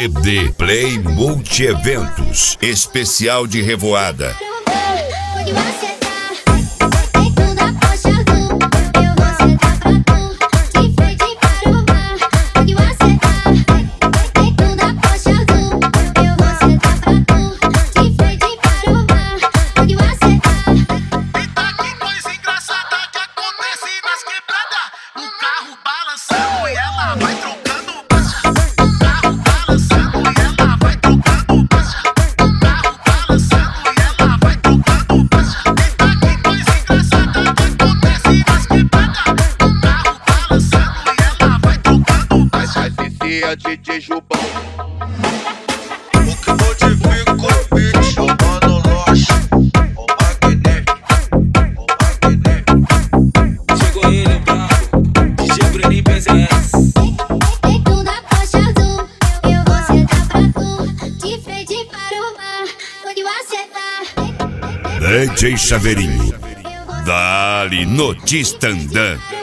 CD Play Multi-Eventos, especial de Revoada. DJ Jubão. O que modifica o beat, o Mano Loche, o Magné. Chegou ele, bravo, DJ Bruninho PZS. Deito na faixa azul, eu vou sentar pra tu, de frente para o mar, onde você tá. DJ Chaveirinho, dali no Tistandã.